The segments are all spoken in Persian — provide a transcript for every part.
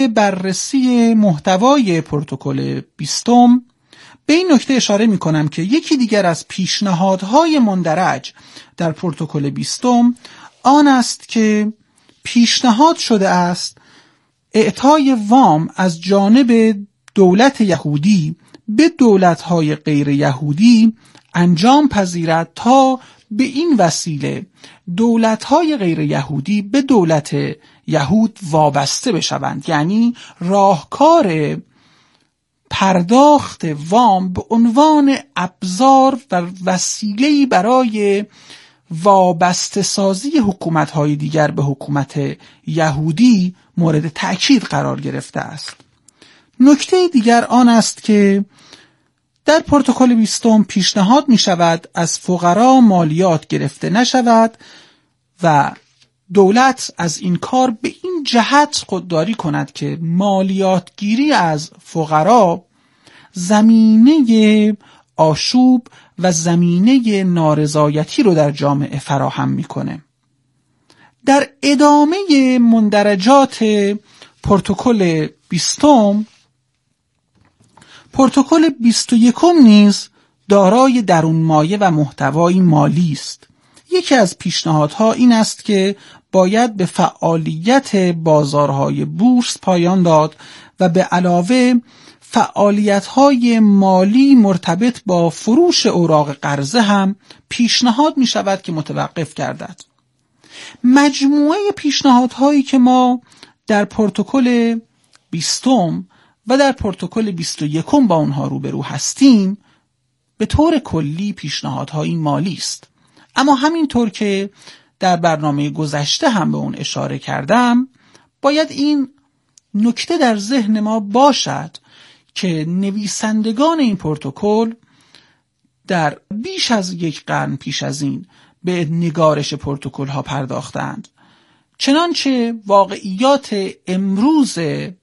بررسی محتوای پروتکل 20 به این نکته اشاره می کنم که یکی دیگر از پیشنهادهای مندرج در پروتکل 20 آن است که پیشنهاد شده است اعطای وام از جانب دولت یهودی به دولت‌های غیر یهودی انجام پذیرد تا به این وسیله دولت‌های غیر یهودی به دولت یهود وابسته بشوند. یعنی راهکار پرداخت وام به عنوان ابزار و وسیله‌ای برای وابسته سازی حکومت‌های دیگر به حکومت یهودی مورد تأکید قرار گرفته است. نکته دیگر آن است که در پروتکل 20 پیشنهاد می شود از فقرا مالیات گرفته نشود و دولت از این کار به این جهت خودداری کند که مالیات گیری از فقرا زمینه آشوب و زمینه نارضایتی رو در جامعه فراهم میکنه. در ادامه مندرجات پروتکل 20 پروتکل 21 نیز دارای درونمایه و محتوای مالی است. یکی از پیشنهادها این است که باید به فعالیت بازارهای بورس پایان داد و به علاوه فعالیت‌های مالی مرتبط با فروش اوراق قرضه هم پیشنهاد می شود که متوقف گردد. مجموعه پیشنهادهایی که ما در پروتکل 20 و در پروتکل 21 با اونها روبرو هستیم به طور کلی پیشنهادهای مالی است. اما همینطور که در برنامه گذشته هم به اون اشاره کردم، باید این نکته در ذهن ما باشد که نویسندگان این پروتکل در بیش از یک قرن پیش از این به نگارش پروتکل ها پرداختند. چنانچه واقعیات امروز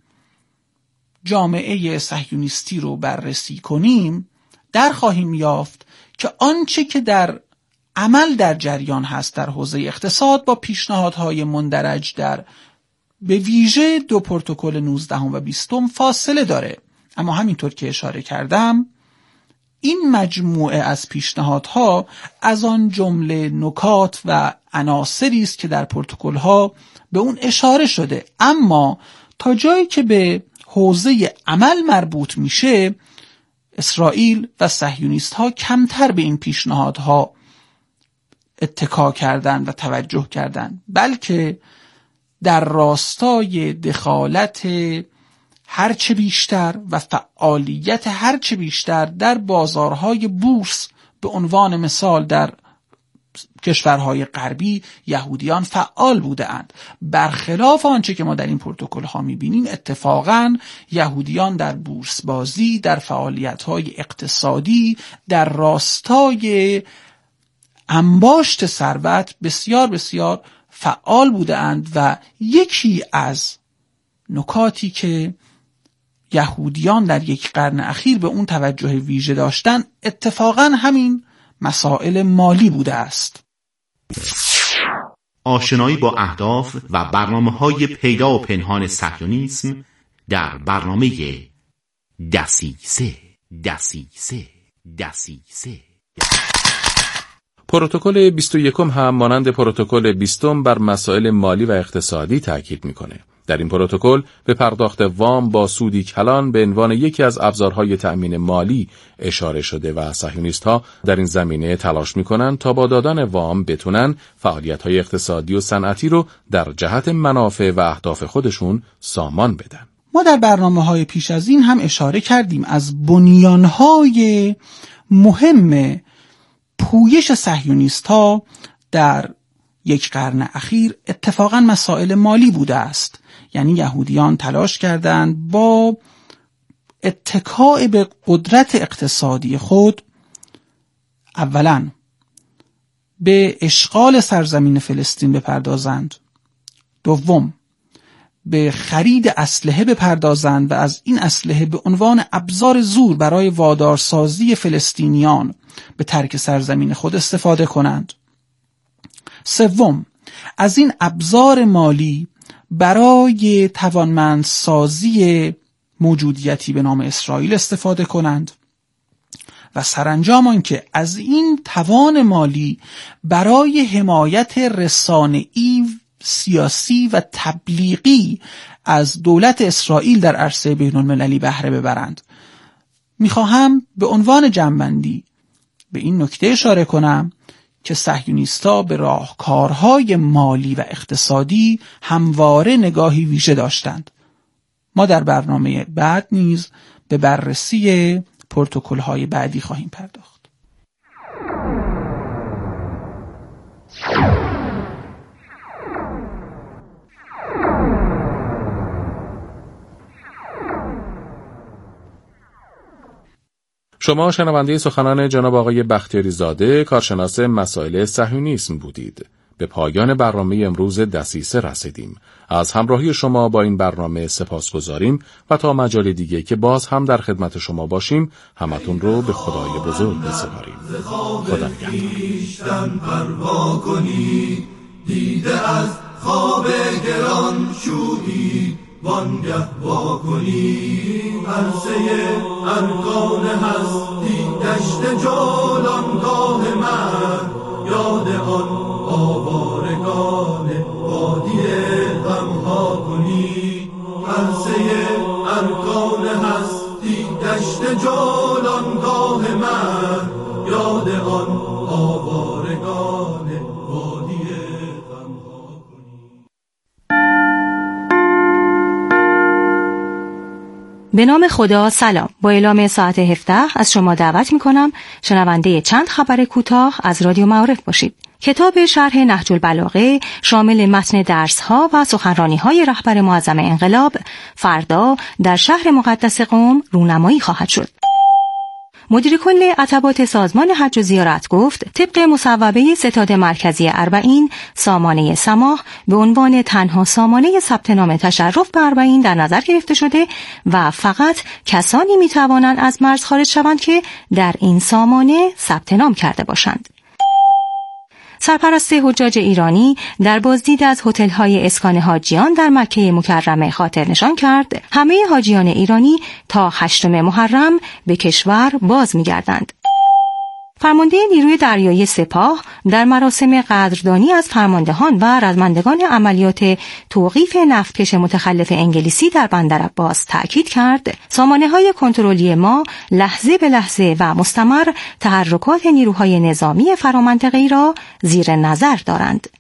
جامعه صهیونیستی رو بررسی کنیم، در خواهیم یافت که آنچه که در عمل در جریان هست در حوزه اقتصاد با پیشنهادهای مندرج در به ویژه دو پروتکل 19 و 20 فاصله داره. اما همینطور که اشاره کردم، این مجموعه از پیشنهادها از آن جمله نکات و عناصری است که در پروتکل‌ها به اون اشاره شده، اما تا جایی که به حوزه عمل مربوط میشه، اسرائیل و صهیونیست‌ها کمتر به این پیشنهادها اتکا کردن و توجه کردن، بلکه در راستای دخالت هرچه بیشتر و فعالیت هرچه بیشتر در بازارهای بورس، به عنوان مثال در کشورهای غربی یهودیان فعال بودند. برخلاف آنچه که ما در این پروتکل ها میبینیم، اتفاقاً یهودیان در بورس بازی، در فعالیت‌های اقتصادی، در راستای انباشت ثروت بسیار بسیار فعال بودند و یکی از نکاتی که یهودیان در یک قرن اخیر به اون توجه ویژه داشتن اتفاقاً همین مسائل مالی بوده است. آشنایی با اهداف و برنامه‌های پیدا و پنهان صهیونیسم در برنامه دسیسه. پروتکل 21 هم مانند پروتکل 20 بر مسائل مالی و اقتصادی تاکید میکنه. در این پروتکل به پرداخت وام با سودی کلان به عنوان یکی از ابزارهای تأمین مالی اشاره شده و صهیونیست‌ها در این زمینه تلاش میکنن تا با دادن وام بتونن فعالیت‌های اقتصادی و صنعتی رو در جهت منافع و اهداف خودشون سامان بدن. ما در برنامه‌های پیش از این هم اشاره کردیم از بنیان‌های مهم پویش صهیونیست‌ها در یک قرن اخیر اتفاقاً مسائل مالی بوده است. یعنی یهودیان تلاش کردند با اتکاء به قدرت اقتصادی خود اولاً به اشغال سرزمین فلسطین بپردازند، دوم به خرید اسلحه بپردازند و از این اسلحه به عنوان ابزار زور برای وادارسازی فلسطینیان به ترک سرزمین خود استفاده کنند، سوم از این ابزار مالی برای توانمندسازی موجودیتی به نام اسرائیل استفاده کنند و سرانجام آنکه از این توان مالی برای حمایت رسانه‌ای، سیاسی و تبلیغی از دولت اسرائیل در عرصه بین‌المللی بهره ببرند. میخواهم به عنوان جنبندی به این نکته اشاره کنم که صهیونیست‌ها به راهکارهای مالی و اقتصادی همواره نگاهی ویژه داشتند. ما در برنامه بعد نیز به بررسی پروتکل‌های بعدی خواهیم پرداخت. شما شنونده سخنان جناب آقای بختیاری زاده، کارشناس مسائل صهیونیسم بودید. به پایان برنامه امروز دسیسه رسیدیم. از همراهی شما با این برنامه سپاسگزاریم و تا مجال دیگه که باز هم در خدمت شما باشیم، همتون رو به خدای بزرگ بسپاریم. خدا نگهدار. دیده از خواب گران شویی وانگه واکنی، عرصه ارکان هستی دشت جولانگاه من، یاد آن آوارگان وادی غمها کنی. عرصه ارکان هستی دشت جولانگاه من، یاد آن آوارگان وادی غمها کنی. به نام خدا. سلام. با اعلام ساعت 17 از شما دعوت می‌کنم شنونده چند خبر کوتاه از رادیو معارف باشید. کتاب شرح نهج البلاغه شامل متن درس‌ها و سخنرانی‌های رهبر معظم انقلاب فردا در شهر مقدس قم رونمایی خواهد شد. مدیر کل عتبات سازمان حج و زیارت گفت طبق مصوبه ستاد مرکزی اربعین، سامانه سماح به عنوان تنها سامانه ثبت نام تشرف به اربعین در نظر گرفته شده و فقط کسانی میتوانند از مرز خارج شوند که در این سامانه ثبت نام کرده باشند. سرپرست حجاج ایرانی در بازدید از هتل‌های اسکان حاجیان در مکه مکرمه خاطر نشان کرد همه حاجیان ایرانی تا 8 محرم به کشور باز می‌گردند. فرمانده نیروی دریایی سپاه در مراسم قدردانی از فرماندهان و رزمندگان عملیات توقیف نفتکش متخلف انگلیسی در بندر عباس تأکید کرد سامانه‌های کنترلی ما لحظه به لحظه و مستمر تحرکات نیروهای نظامی فرامنطقه‌ای را زیر نظر دارند.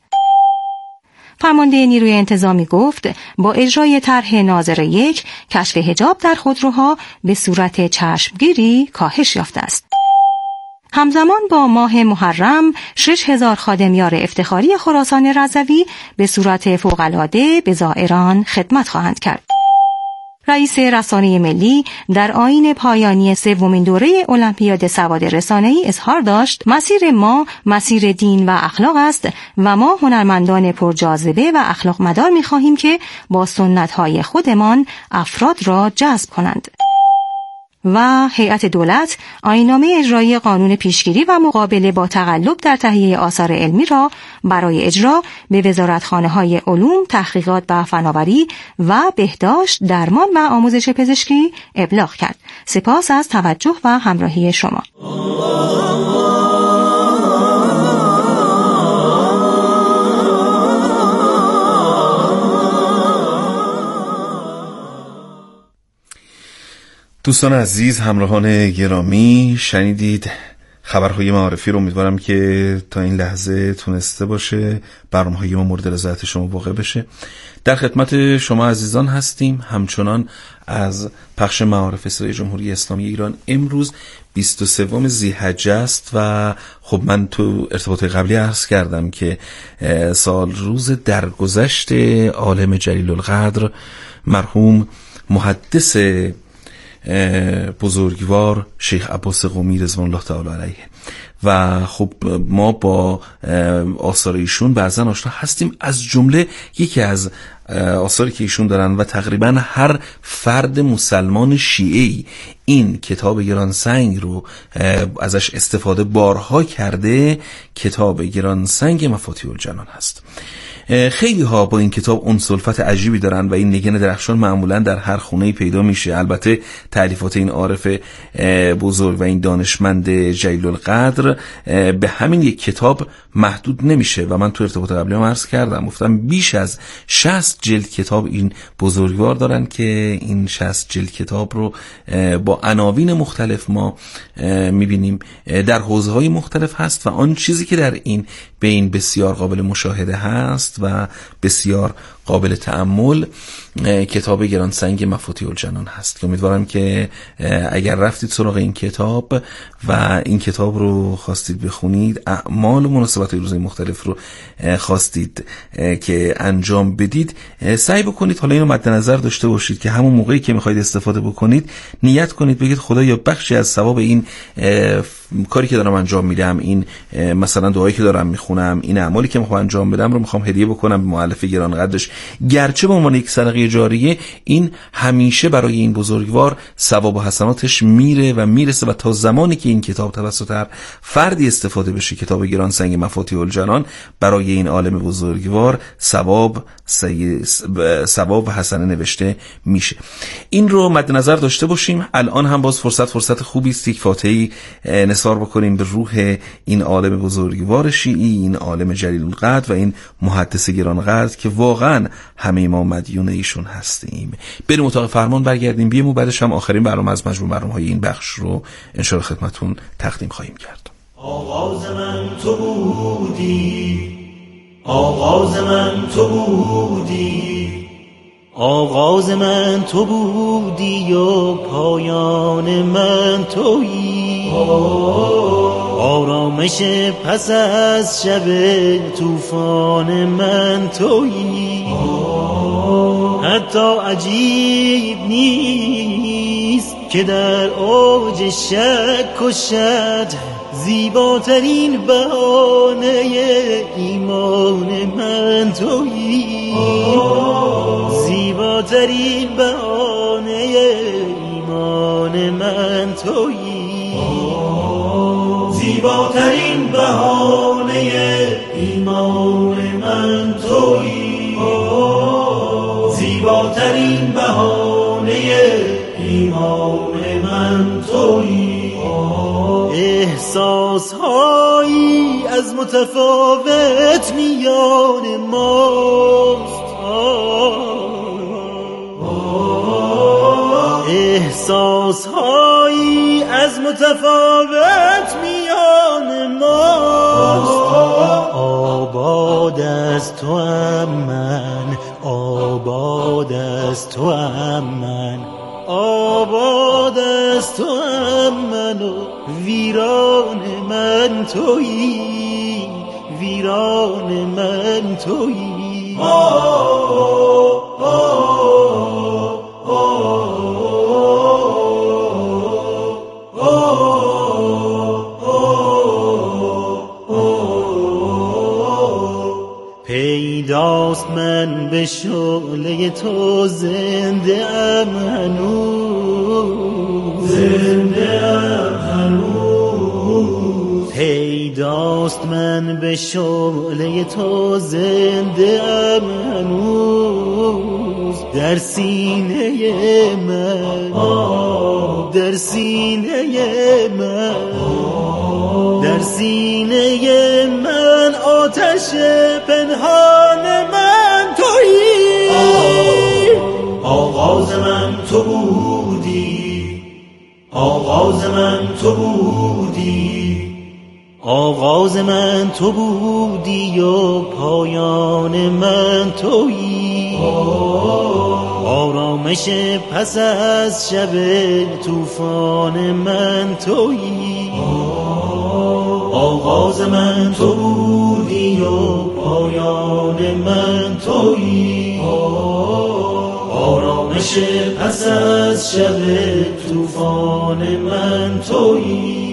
فرمانده نیروی انتظامی گفت با اجرای طرح ناظر 1 کشف حجاب در خودروها به صورت چشمگیری کاهش یافته است. همزمان با ماه محرم 6000 خادمیار افتخاری خراسان رضوی به صورت فوق‌العاده به زائران خدمت خواهند کرد. رئیس رسانه ملی در آیین پایانی 3مین دوره المپیاد سواد رسانه‌ای اظهار داشت مسیر ما مسیر دین و اخلاق است و ما هنرمندان پرجاذبه و اخلاق مدار می‌خواهیم که با سنت‌های خودمان افراد را جذب کنند. و هیئت دولت آیین‌نامه اجرایی قانون پیشگیری و مقابله با تقلب در تهیه آثار علمی را برای اجرا به وزارتخانه‌های علوم، تحقیقات و فناوری و بهداشت، درمان و آموزش پزشکی ابلاغ کرد. سپاس از توجه و همراهی شما. دوستان عزیز، همراهان گرامی، شنیدید خبرهای معارفی رو. امیدوارم که تا این لحظه تونسته باشه برنامه‌های ما مورد رضایت شما واقع بشه. در خدمت شما عزیزان هستیم همچنان از پخش معارف صدای جمهوری اسلامی ایران. امروز 23 ذی‌حجه است و خب من تو ارتباط قبلی عرض کردم که سال روز درگذشت عالم جلیل القدر مرحوم محدث بزرگوار شیخ عباس قمی رضوان الله تعالی علیه و خب ما با آثار ایشون بعضا آشنا هستیم. از جمله یکی از آثاری که ایشون دارن و تقریبا هر فرد مسلمان شیعه‌ای این کتاب گرانسنگ رو ازش استفاده بارها کرده، کتاب گرانسنگ مفاتیح الجنان هست. خیلی ها با این کتاب انسولفت عجیبی دارن و این نگین درخشان معمولا در هر خونه‌ای پیدا میشه. البته تالیفات این عارف بزرگ و این دانشمند جلیل القدر به همین یک کتاب محدود نمیشه و من تو ارتباط قبلی هم عرض کردم، گفتم بیش از 60 جلد کتاب این بزرگوار دارن که این 60 جلد کتاب رو با عناوین مختلف ما میبینیم در حوزه‌های مختلف هست و آن چیزی که در این بین بسیار قابل مشاهده هست و بسیار قابل تأمل کتاب گرانسنگ مفاتیح الجنان هست که امیدوارم که اگر رفتید سراغ این کتاب و این کتاب رو خواستید بخونید، اعمال و مناسبات روزهای مختلف رو خواستید که انجام بدید، سعی بکنید حالا اینو مد نظر داشته باشید که همون موقعی که میخواید استفاده بکنید نیت کنید بگید خدایا بخشی از ثواب این کاری که دارم انجام میدم، این مثلا دعایی که دارم میخونم، این اعمالی که میخوام انجام بدم رو میخوام هدیه بکنم به مؤلف گرانقدرش، گرچه به عنوان یک صدقه جاریه این همیشه برای این بزرگوار ثواب و حسناتش میره و میرسه و تا زمانی که این کتاب توسط هر فردی استفاده بشه، کتاب گرانسنگ مفاتیح الجنان، برای این عالم بزرگوار ثواب و حسنه نوشته میشه. این رو مد نظر داشته باشیم. الان هم باز فرصت خوبی است یک فاتحه‌ای نثار بکنیم به روح این عالم بزرگوار شیعی، این عالم جلیل القدر و این محدث گرانقدر که واقعا همه ما مدیون ایشون هستیم. بریم اتاق فرمان برگردیم بیام و بعدش هم آخرین برنامه از مجموع برنامه‌های این بخش رو ان شاء الله خدمتتون تقدیم خواهیم کرد. آغاز من تو بودی، آغاز من تو بودی، آغاز من تو بودی و پایان من تویی، آرامش پس از شب طوفان من تویی. حتی عجیب نیست که در اوج شک و شد زیباترین بهانه ایمان من تویی، زیباترین بهانه ایمان من تویی، زیباترین بهانه ایمان من تویی، زیباترین بهانه ایمان من تویی. احساسهایی از متفاوت میان ماست، احساسهایی از متفاوت میان ماست. آباد از تو ام من، آباد از تو ام من، آباد از تو ام من و ویران من تویی، ویران من تویی. پیداست من به شعله تو زنده ام هنوز، زنده ام هنوز. پیداست من به شعله تو زنده ام هنوز. در سینه من، در سینه من، در سینه من آتش پنهان من تویی. آغاز من تو بودی، آغاز من تو بودی، آغاز من تو بودی و پایان من تویی. آرامش پس از شب طوفان من تویی. آغاز من تو بودی و پایان من تویی. آرامش پس از شب طوفان من تویی.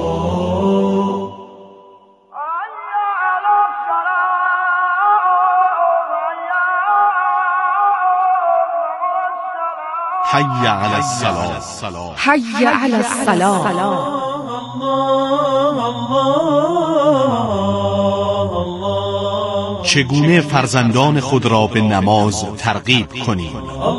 حي على الصلاة، حي على الصلاة. چگونه فرزندان خود را به نماز ترغیب کنیم.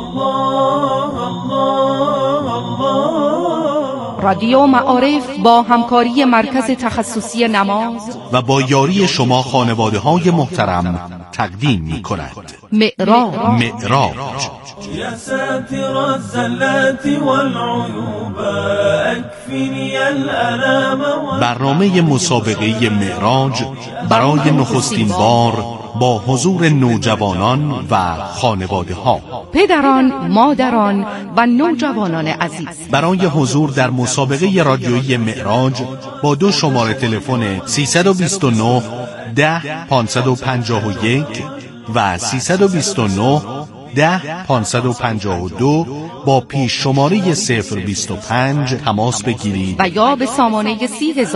رادیو معارف با همکاری مرکز تخصصی نماز و با یاری شما خانواده‌های محترم تقدیم می‌کند. معراج. يا ساتر الزلات والعيوب اكفني الالام. برنامه مسابقه معراج برای نخستین بار با حضور نوجوانان و خانواده ها، پدران، مادران و نوجوانان عزیز. برای حضور در مسابقه رادیویی معراج با 2 شماره تلفن 329 10 551 و 329 10 552 با پیش شماره 025 تماس بگیرید و یا به سامانه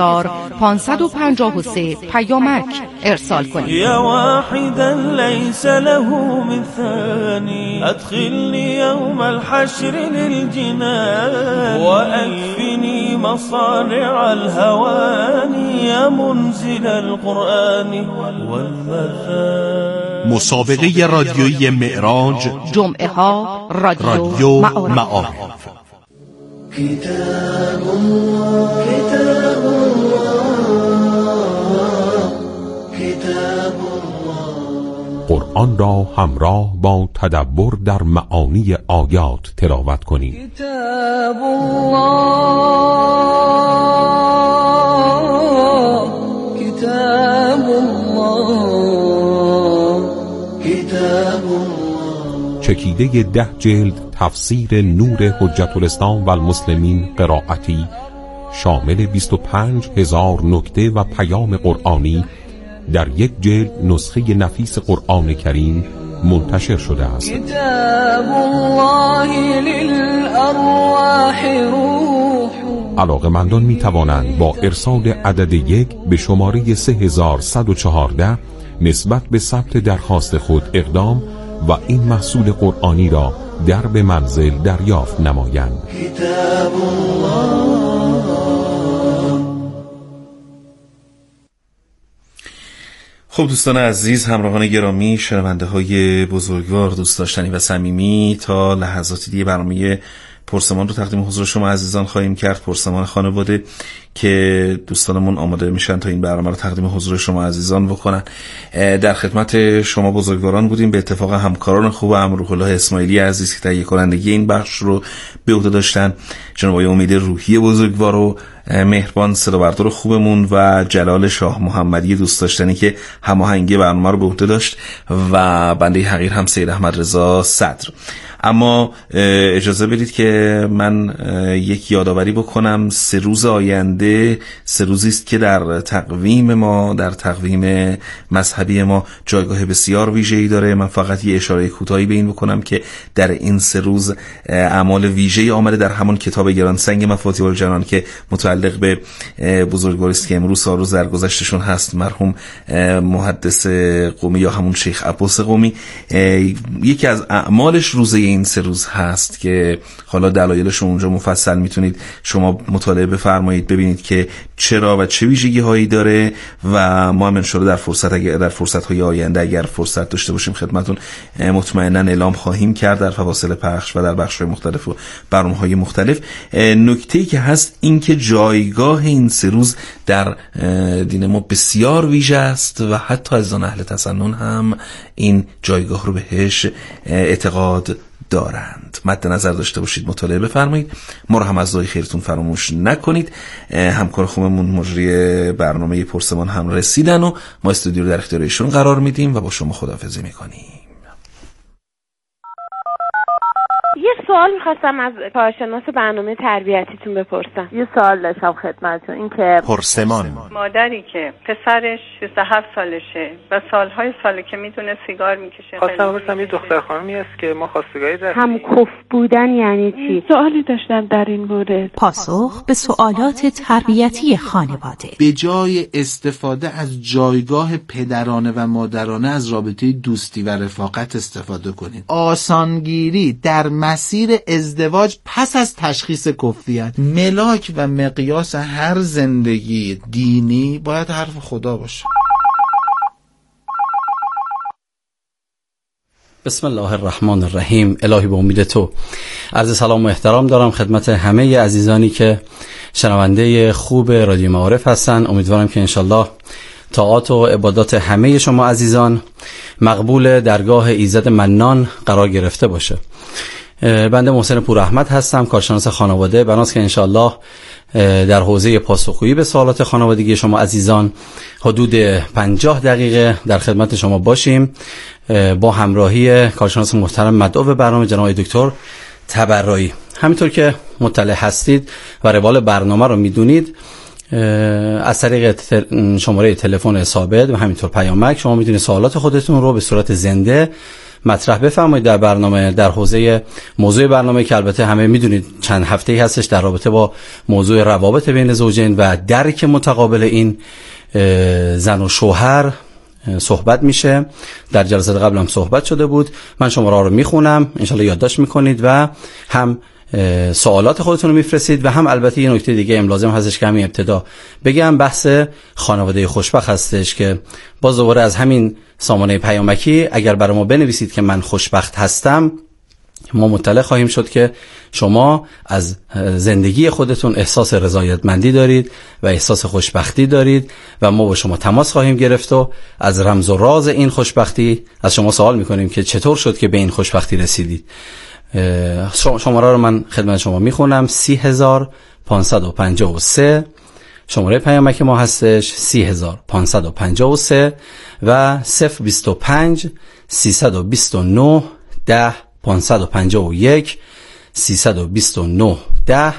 30553 پیامک ارسال کنید. یا واحدا لیس له مثانی ادخلنی یوم الحشر للجنان واکفنی مصارع الهوان یا منزل القرآن والمثان. مسابقه رادیویی معراج، جمعه ها رادیو معارف. کتاب الله کتاب الله کتاب الله. قرآن را همراه با تدبر در معانی آیات تلاوت کنید. کتاب الله کتاب الله کتاب الله. چکیده 10 جلد تفسیر نور حجت الاسلام و المسلمین قرائتی شامل 25,000 نکته و پیام قرآنی در 1 جلد نسخه نفیس قرآن کریم منتشر شده است. کتاب الله للارواح روح. علاقه‌مندان می توانند با ارسال عدد 1 به شماره 3114 نسبت به ثبت درخواست خود اقدام و این محصول قرآنی را در به منزل دریافت نمایند. کتاب الله. خب دوستان عزیز، همراهان گرامی، شنونده های بزرگوار، دوست داشتنی و صمیمی، تا لحظاتی دیگه برنامه پرسمان رو تقدیم حضور شما عزیزان خواهیم کرد. پرسمان خانواده که دوستانمون آماده میشن تا این برنامه رو تقدیم حضور شما عزیزان بکنن. در خدمت شما بزرگواران بودیم، به اتفاق همکاران خوب روح الله اسماعیلی عزیز که تهیه کنندگی این بخش رو به عهده داشتن، جناب آقای امید روحی بزرگوار و مهربان صدابردار خوبمون و جلال شاه محمدی دوست داشتنی که هماهنگی برنامه رو به عهده داشت و بنده حقیر هم سید احمد رضا صدر. اما اجازه بدید که من یک یادآوری بکنم. 3 روز آینده 3 روزی است که در تقویم ما، در تقویم مذهبی ما جایگاه بسیار ویژه‌ای داره. من فقط یه اشاره کوتاهی به این بکنم که در این 3 روز اعمال ویژه‌ای آمده در همون کتاب گرانسنگ مفاتیح الجنان که متعلق به بزرگواری است که امروز سالروز درگذشتشون هست، مرحوم محدث قمی یا همون شیخ عباس قمی. یکی از اعمالش روزه این 3 روز هست که حالا دلایلش اونجا مفصل میتونید شما مطالعه بفرمایید، ببینید که چرا و چه ویژگی هایی داره و ما هم ان شاءالله در فرصت های آینده اگر فرصت داشته باشیم خدمتتون مطمئنا اعلام خواهیم کرد در فواصل پخش و در بخش‌های مختلف و برنامه‌های مختلف. نکته‌ای که هست این که جایگاه این 3 روز در دین ما بسیار ویژه است و حتی از آن اهل تسنن هم این جایگاه رو بهش اعتقاد دارند. مد نظر داشته باشید، مطالعه بفرمایید. ما رو هم از دعای خیرتون فراموش نکنید. همکار خوبمون مجری برنامه پرسمان هم رسیدن و ما استودیو رو در اختیار ایشون قرار میدیم و با شما خداحافظی میکنیم. یه سوال میخواستم از کارشناس برنامه تربیتیتون بپرسم. یه سوال داشتم خدمتتون، این که پرسمان مادری که پسرش 27 سالشه و ساله که میدونه سیگار میکشه، خواستم بپرسم یه دختر خانمی هست که ما خواستگاری داشتیم. هم کف بودن یعنی چی؟ سوالی داشتم در این مورد. پاسخ به سوالات تربیتی خانواده. به جای استفاده از جایگاه پدرانه و مادرانه از رابطه دوستی و رفاقت استفاده کنید. آسانگیری در مسیر ازدواج پس از تشخیص کفریت، ملاک و مقیاس هر زندگی دینی باید حرف خدا باشه. بسم الله الرحمن الرحیم. الهی به امید تو عرض سلام و احترام دارم خدمت همه عزیزانی که شنونده خوب رادیو معارف هستن. امیدوارم که انشالله طاعات و عبادات همه شما عزیزان مقبول درگاه ایزد منان قرار گرفته باشه. بنده محسن پوراحمد هستم، کارشناس خانواده. بناست که انشالله در حوزه پاسخگویی به سوالات خانوادگی شما عزیزان حدود 50 دقیقه در خدمت شما باشیم با همراهی کارشناس محترم مدعو به برنامه جناب دکتر تبرایی. همینطور که مطلع هستید و روال برنامه رو میدونید، از طریق شماره تلفن ثابت و همینطور پیامک شما میتونید سوالات خودتون رو به صورت زنده مطرح بفرمایید در برنامه، در حوزه موضوع برنامه که البته همه میدونید چند هفته‌ای هستش در رابطه با موضوع روابط بین زوجین و درک متقابل این زن و شوهر صحبت میشه. در جلسات قبل هم صحبت شده بود. من شماره رو میخونم، انشالله یادداشت میکنید و هم سوالات خودتون رو میفرستید و هم البته یه نکته دیگه لازم هستش که همین ابتدا بگم، بحث خانواده خوشبخت هستش که باز دوباره از همین سامانه پیامکی اگر برای ما بنویسید که من خوشبخت هستم، ما مطلع خواهیم شد که شما از زندگی خودتون احساس رضایتمندی دارید و احساس خوشبختی دارید و ما با شما تماس خواهیم گرفت و از رمز و راز این خوشبختی از شما سوال میکنیم که چطور شد که به این خوشبختی رسیدید. شماره رو من خدمت شما میخونم: 30553 شماره پیامک ما هستش، 30553 و 025 329 10 551 329 10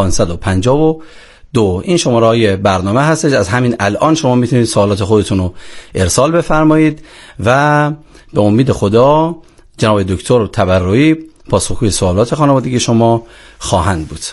552. این شماره های برنامه هستش. از همین الان شما میتونید سوالات خودتون رو ارسال بفرمایید و به امید خدا جناب دکتر تبرایی پاسخگوی سوالات خانوادگی شما خواهند بود.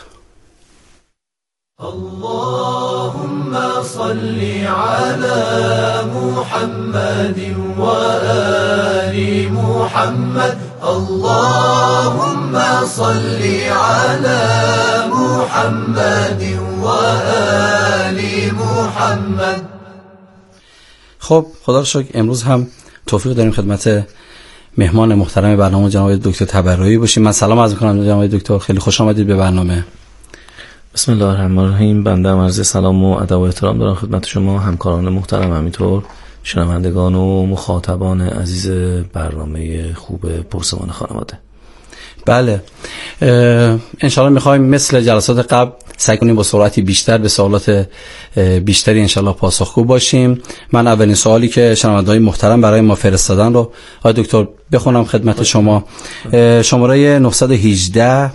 اللهم صل على محمد و آل محمد. اللهم صل على محمد و آل محمد. خب خدا رو شکر امروز هم توفیق داریم خدمت مهمان محترم برنامه جناب دکتر تبرایی باشیم. من سلام عرض می‌کنم جناب دکتر، خیلی خوش آمدید به برنامه. بسم الله الرحمن الرحیم. بنده عرض سلام و ادب و احترام دارم خدمت شما همکاران محترم، همینطور شنوندگان و مخاطبان عزیز برنامه خوب پرسمان خانواده. بله، انشالله میخوایم مثل جلسات قبل سعی کنیم با سرعتی بیشتر به سوالات بیشتری انشالله پاسخگو باشیم. من اولین سوالی که شنونده‌های محترم برای ما فرستادن رو آقای دکتر بخونم خدمت شما. شماره 918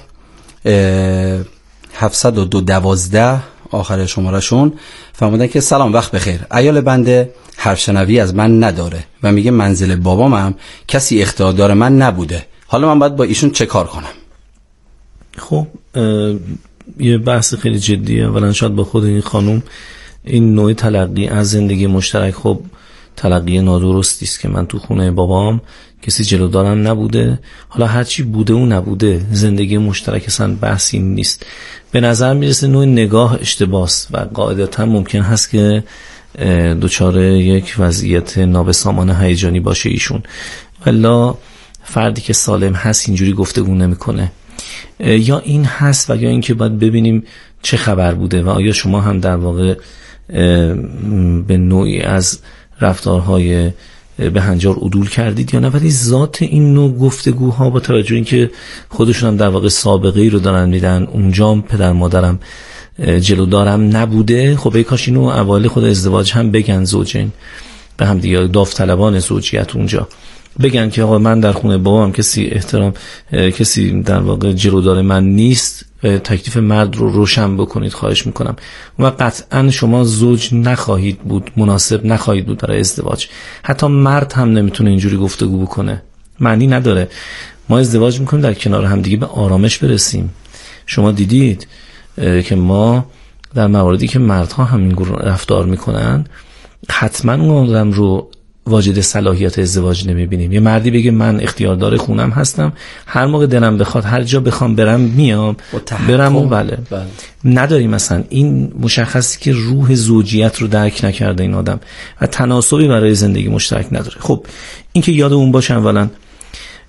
712 آخر شمارهشون فرمودن که سلام، وقت بخیر. عیال بنده حرف شنوی از من نداره و میگه منزل بابامم کسی اختیاردار من نبوده. حالا من باید با ایشون چه کار کنم؟ خب یه بحث خیلی جدیه. اولا شاید با خود این خانم این نوع تلقی از زندگی مشترک خب تلقی نادرستی است که من تو خونه بابام کسی جلودارم نبوده. حالا هرچی بوده و نبوده، زندگی مشترک اصلا بحثی نیست. به نظر میرسه نوع نگاه اشتباس و قاعدتا ممکن هست که دچار یک وضعیت نابسامان هیجانی باشه ایشون. ولی فردی که سالم هست اینجوری گفتگو نمیکنه. یا این هست و یا این که باید ببینیم چه خبر بوده و آیا شما هم در واقع به نوعی از رفتارهای به هنجار عدول کردید یا نه. ولی ذات این نوع گفتگوها با توجه اینکه خودشون هم در واقع سابقه ای رو دارن میدن، اونجا پدر مادرم جلودارم نبوده، خب ای کاش اینو اوایل خود ازدواج هم بگن زوجین به هم دیگه، داوطلبان زوجیت اونجا بگن که آقا من در خونه بابام کسی در واقع جلودار من نیست، تکلیف مرد رو روشن بکنید خواهش میکنم. و قطعا شما زوج نخواهید بود، مناسب نخواهید بود برای ازدواج. حتی مرد هم نمیتونه اینجوری گفتگو بکنه، معنی نداره. ما ازدواج میکنیم در کنار هم دیگه به آرامش برسیم. شما دیدید که ما در مواردی که مردها همین رفتار میکنن حتما اون آدم رو واجد صلاحیت ازدواج نمیبینیم. یه مردی بگه من اختیاردار خونم هستم، هر موقع دلم بخواد هر جا بخوام برم میام برم و بله. نداریم مثلا این مشخصی که روح زوجیت رو درک نکرده این آدم و تناسبی برای زندگی مشترک نداره. خب این که یادمون باشه اولا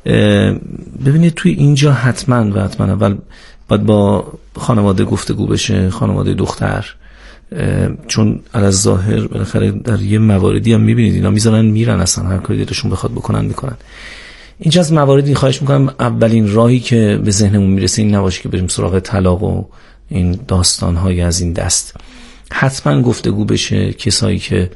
ببینید توی اینجا حتما اول باید با خانواده گفتگو بشه، خانواده دختر، چون از ظاهر بالاخره در یه مواردی هم میبینید اینا میذارن میرن، اصلا هر کاری دلشون بخواد بکنن میکنن. اینجا از مواردی خواهش میکنم اولین راهی که به ذهنمون میرسه این نباشه که بریم سراغ طلاق و این داستان‌های از این دست. حتما گفتگو بشه، کسایی که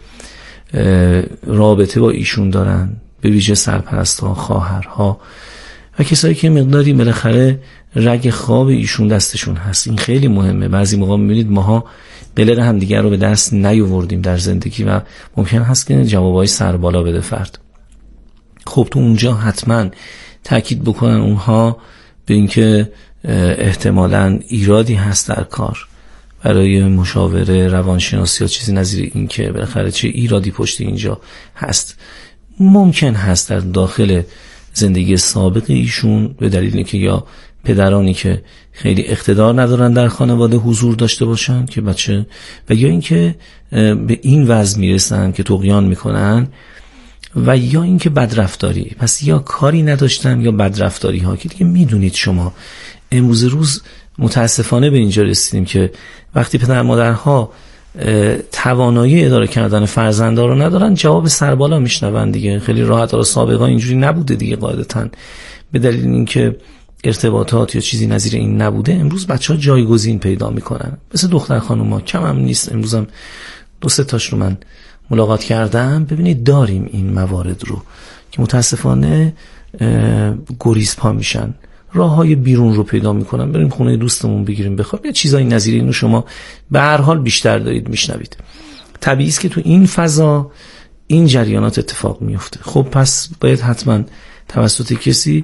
رابطه با ایشون دارن، به ویژه سرپرست‌ها، خواهرها و کسایی که مقداری بالاخره رگ خواب ایشون دستشون هست. این خیلی مهمه. بعضی موقع میبینید ماها قلق همدیگر رو به دست نیاوردیم در زندگی و ممکن هست که جوابای سر بالا بده فرد. خب تو اونجا حتما تاکید بکنن اونها به اینکه احتمالاً ایرادی هست در کار، برای مشاوره روانشناسی یا چیزی نظیر این که بالاخره چه ایرادی پشت اینجا هست. ممکن هست در داخل زندگی سابق ایشون به دلیل اینکه یا پدرانی که خیلی اقتدار ندارن در خانواده حضور داشته باشن که بچه، و یا اینکه به این وضع میرسن که طغیان میکنن، و یا اینکه بدرفتاری. پس یا کاری نداشتن یا بدرفتاری ها که دیگه میدونید شما امروز روز متاسفانه به اینجا رسیدیم که وقتی پدر مادرها توانایی اداره کردن فرزندا رو ندارن جواب سربالا میشنون دیگه. خیلی راحت. رو سابقا اینجوری نبوده دیگه قاعدتاً، به دلیل اینکه ارتباطات یا چیزی نظیر این نبوده امروز بچه‌ها جایگزین پیدا میکنن. مثل دختر خانوما کم هم نیست. امروزم 2-3 تاش رو من ملاقات کردم. ببینید داریم این موارد رو که متاسفانه گریز پا میشن، راههای بیرون رو پیدا میکنن، بریم خونه دوستمون بگیریم بخواب یا چیزای نظیر اینو شما به هر حال بیشتر دارید میشنوید. طبیعی است که تو این فضا این جریانات اتفاق میفته. خب پس باید حتما توسط کسی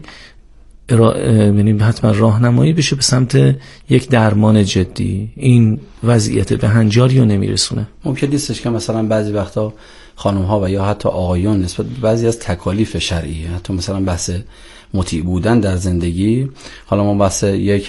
یعنی حتما راهنمایی بشه به سمت یک درمان جدی. این وضعیت به هنجاری رو نمیرسونه. ممکن نیستش که مثلا بعضی وقتا خانم ها و یا حتی آقایون نسبت به بعضی از تکالیف شرعی، حتی مثلا بحث مطیع بودن در زندگی، حالا ما بحث یک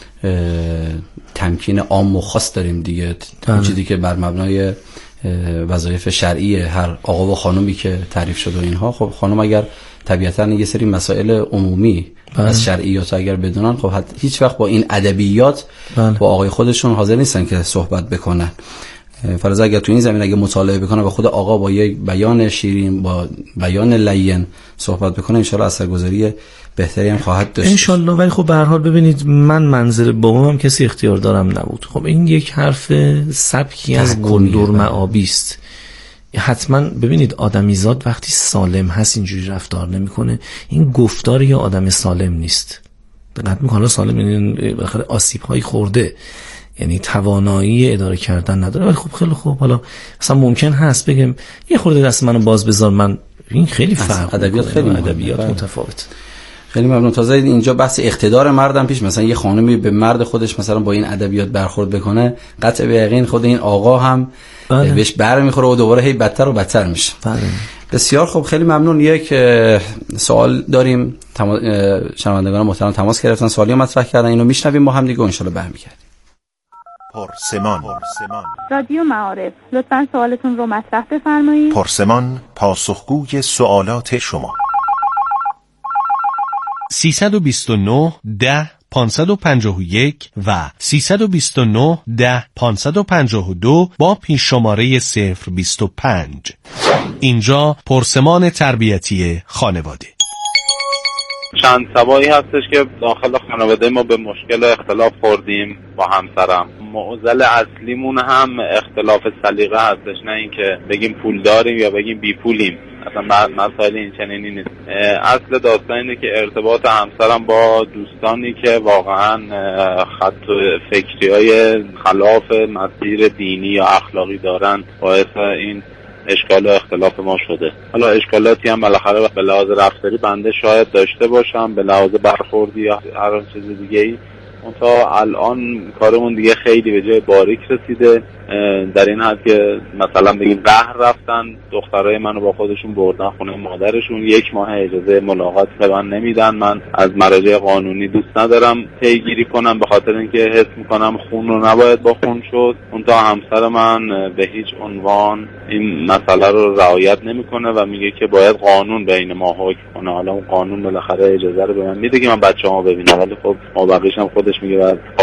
تمکین عام و خاص داریم دیگه، چیزی که بر مبنای وظایف شرعی هر آقا و خانومی که تعریف شده و اینها. خب خانم اگر طبیعتاً یه سری مسائل عمومی از شرعیات اگر بدونن، خب هیچ وقت با این ادبیات با آقای خودشون حاضر نیستن که صحبت بکنن. فرض اگر تو این زمین اگه مطالعه بکنه و خود آقا با یک بیان شیرین، با بیان لین صحبت بکنه، انشالله اثرگذاری بهتری هم خواهد داشت انشالله. ولی خب به هر حال ببینید من منظر بابام خیلی اختیار دارم نبود. خب این یک حرف سبکی از گلدور معابی است. حتما ببینید آدمیزاد وقتی سالم هست اینجوری رفتار نمیکنه. این گفتار یا آدم سالم نیست. دقت میکنه سالم یعنی بالاخره آسیب‌هایی خورده، یعنی توانایی اداره کردن نداره. ولی خب خیلی خوب، حالا مثلا ممکن هست بگم یه خورده دست منو باز بذار، من این خیلی فرق ادبیات خیلی ادبیات متفاوت. خیلی ممنون. تازه اینجا بحث اقتدار مردم پیش، مثلا یه خانمی به مرد خودش مثلا با این ادبیات برخورد بکنه، قطع به یقین خود این آقا هم بهش برمیخوره و دوباره هی بدتر و بدتر میشه. بسیار خوب، خیلی ممنون. یک سوال داریم، شنوندگان محترم تماس گرفتن، سوالی مطرح کردن، اینو میشنویم با هم دیگه ان شاء الله برمیگردیم. پرسمان. رادیو معارف، لطفاً سوالتون رو مطرح بفرمایید. پرسمان، پاسخگوی سوالات شما. 329 10 551 و 329 10 552 با پیش شماره 025. اینجا پرسمان تربیتی خانواده. چند سبایی هستش که داخل خانواده ما به مشکل اختلاف خوردیم با همسرم. معضل اصلیمون هم اختلاف سلیقه هستش، نه اینکه بگیم پول داریم یا بگیم بی پولیم. اصلا مسائل این چنینی نیست. اصل داستان اینه که ارتباط همسرم با دوستانی که واقعا خط فکری های خلاف مسیر دینی یا اخلاقی دارن باعث این اشکال و اختلاف ما شده. حالا اشکالاتی هم بالاخره به لحاظ رفتاری بنده شاید داشته باشم، به لحاظ برخوردی یا هر چیز دیگه ای تا الان کارمون دیگه خیلی به جای باریک رسیده، در این حد که مثلا بگیم قهر رفتن، دخترای منو با خودشون بردن خونه مادرشون، 1 ماه اجازه ملاقات به من نمیدن. من از مراجع قانونی دوست ندارم پیگیری کنم، به خاطر اینکه حس میکنم خون رو نباید با خون شد. اون تا همسر من به هیچ عنوان این مسئله رو رعایت نمیکنه و میگه که باید قانون بین ما حکم کنه. حالا اون قانون بالاخره اجازه رو به من میده که من بچه‌هامو ببینم، ولی خب مابقیش هم خودش میگه باید